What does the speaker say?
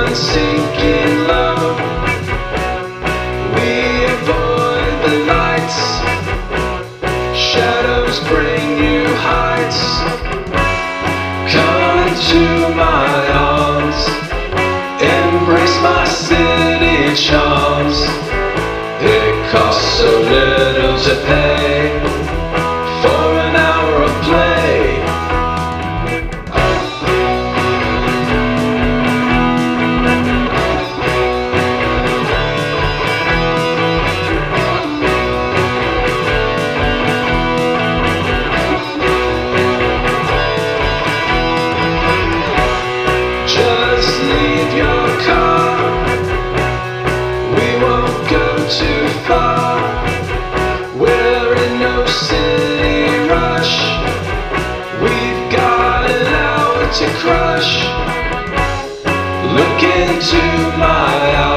mind sinking low. We avoid the lights. Shadows bring you heights. Come into my arms. Embrace my city charms. It costs so little to pay for an hour of play. Just leave your car. We won't go too far. We're in no city rush. We've got an hour to crush. Look into my eyes.